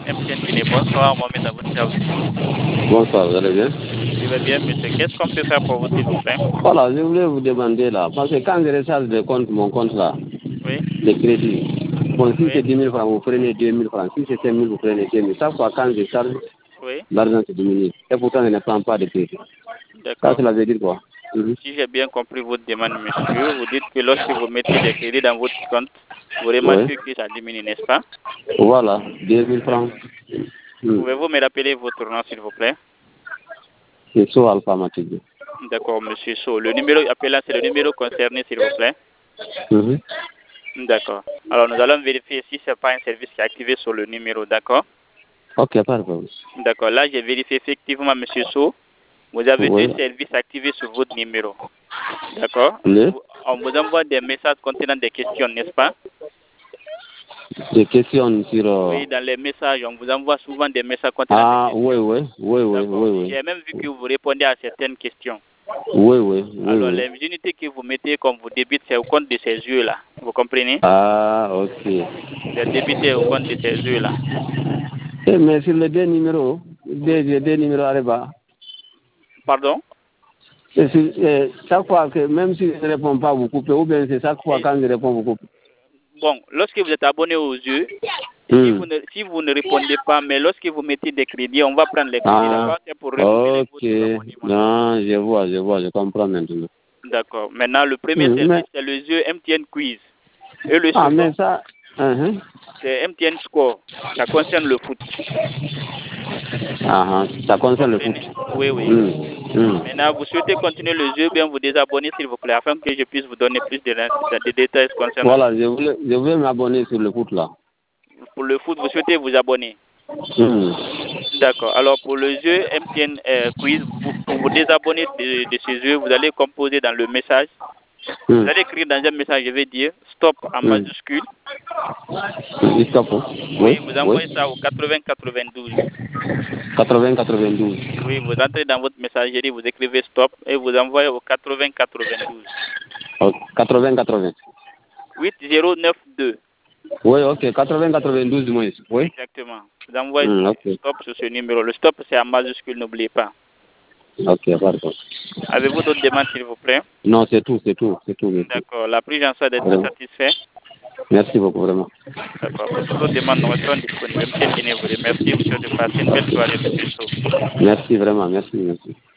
MTN Guinée. Bonsoir, Mohamed à votre service. Bonsoir, vous allez bien? Je vais bien, monsieur. Qu'est-ce qu'on peut faire pour vous, s'il vous plaît? Voilà, je voulais vous demander là, parce que quand je recharge mon compte là, Oui. les crédits, bon, si Oui. c'est 10 000 francs, vous prenez 2 000 francs. Si c'est 5 000, vous prenez 2 000. Chaque fois, quand je charge, Oui. l'argent se diminue. Et pourtant, je ne prends pas de crédit. Ça, D'accord. cela veut dire quoi? Si j'ai bien compris votre demande, monsieur, vous dites que lorsque vous mettez des crédits dans votre compte, vous Oui. remarquez que ça diminue, n'est-ce pas? Voilà, 2 000 francs. Pouvez-vous me rappeler votre nom, s'il vous plaît? C'est so alphabétique. D'accord, monsieur So. Le numéro appelé, c'est le numéro concerné, s'il vous plaît. D'accord. Alors, nous allons vérifier si ce n'est pas un service qui est activé sur le numéro, d'accord? Ok, pas de problème. D'accord. Là, j'ai vérifié effectivement, monsieur So. Vous avez Oui. deux services activés sur votre numéro. D'accord? Le? On vous envoie des messages contenant des questions, n'est-ce pas? Des questions sur... Oui, dans les messages, on vous envoie souvent des messages contenant des questions. Oui. J'ai même vu que vous répondez à certaines questions. Oui. Alors, les unités que vous mettez comme vous débitez, c'est au compte de ces yeux-là. Vous comprenez? Ah, ok. C'est débité au compte de ces yeux-là. Mais sur les deux numéros arrivent. Pardon? Chaque fois que, même si je ne réponds pas, vous coupez, ou bien c'est chaque fois quand je réponds, vous coupez. Bon, lorsque vous êtes abonné aux yeux, si vous ne répondez pas, mais lorsque vous mettez des crédits, on va prendre les crédits, d'accord? C'est pour renouveler votre abonnement. Non, je comprends maintenant. D'accord. Maintenant, le premier service, c'est le jeu MTN Quiz. Et le second, mais ça... c'est MTN Score. Ça concerne le foot. Ça concerne le foot. Oui. Maintenant, vous souhaitez continuer le jeu, bien vous désabonner, s'il vous plaît, afin que je puisse vous donner plus de détails concernant. Voilà, je voulais m'abonner sur le foot là. Pour le foot, vous souhaitez vous abonner. D'accord. Alors, pour le jeu MTN Quiz, pour vous désabonner de ce jeu, vous allez composer dans le message. Vous allez écrire dans un message, je vais dire stop en majuscule. Stop. Oui, vous envoyez ça au 8092. 8092. Oui, vous entrez dans votre messagerie, vous écrivez stop et vous envoyez au 8092. 80. 8092. Oui, ok, 8092 moins. Oui. Exactement. Vous envoyez stop sur ce numéro. Le stop, c'est en majuscule, n'oubliez pas. Ok, pardon. Avez-vous d'autres demandes, s'il vous plaît? Non, c'est tout. D'accord. La prise en charge d'être satisfait. Merci beaucoup, vraiment. D'accord. Pour toute autre demande, nous restons disponibles. MTN Guinée vous remercie. Vous souhaite de passer une belle soirée, monsieur Sow. Merci, vraiment. Merci.